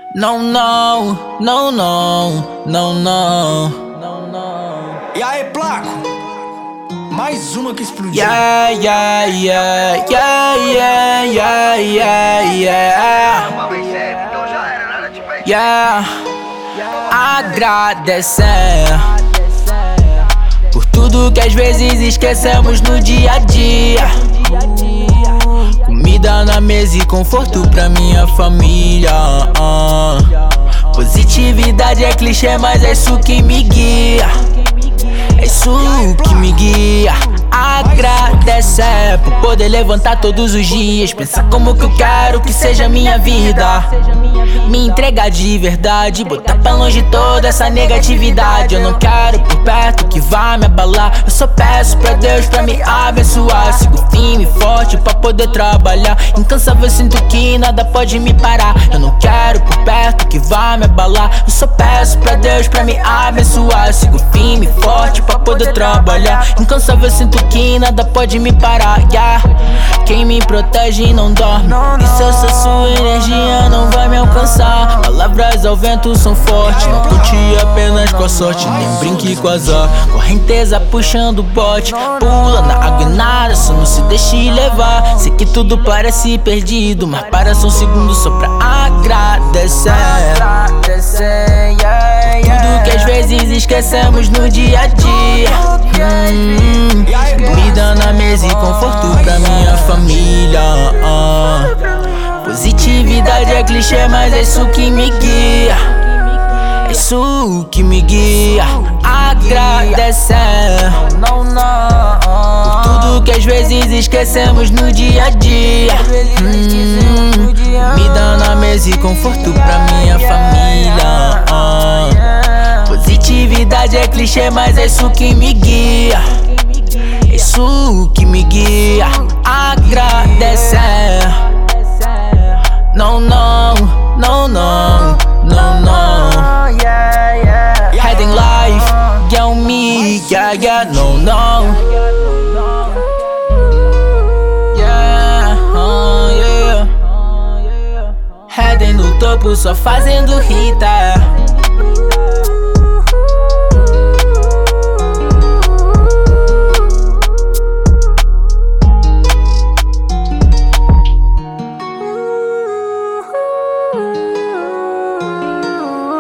Não, não, não, não, não, não. E aí, Placo? Mais uma que explodiu. Yeah, yeah, yeah, yeah, yeah, yeah, yeah, yeah. Yeah. Agradecer por tudo que às vezes esquecemos no dia a dia. Comida na mesa e conforto pra minha família. Positividade é clichê, mas é isso que me guia. É isso que me guia. Agradecer por poder levantar todos os dias, pensar como que eu quero que seja a minha vida, me entregar de verdade, botar pra longe toda essa negatividade. Eu não quero por perto que vá me abalar. Eu só peço pra Deus pra me abençoar. Sigo firme e forte pra poder trabalhar. Incansável, sinto que nada pode me parar. Eu não quero por perto que vá me abalar. Eu só peço pra Deus pra me abençoar. Sigo firme e forte pra poder trabalhar. Incansável, sinto que nada pode me parar, yeah. Quem me protege não dorme. E se essa sua energia não vai me alcançar? Palavras ao vento são fortes. Não conte apenas com a sorte, nem brinque com azar. Correnteza puxando o bote, pula na água e nada, só não se deixe levar. Sei que tudo parece perdido, mas para só um segundo só pra agradecer. Tudo que às vezes esquecemos no dia a dia. Comida na mesa e conforto pra minha família. Positividade é clichê, mas é isso que me guia. É isso que me guia. Agradecer por tudo que às vezes esquecemos no dia a dia. Comida na mesa e conforto pra minha família. Positividade é clichê, mas é isso que me guia. É isso que me guia. Agradecer. Não, não, não, não, não, não. Heading life, get me, yeah, yeah, no, no. Yeah, yeah. Heading no topo, só fazendo hita.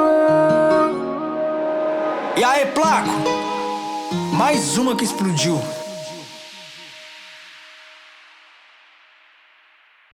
E aí, Placo? Mais uma que explodiu.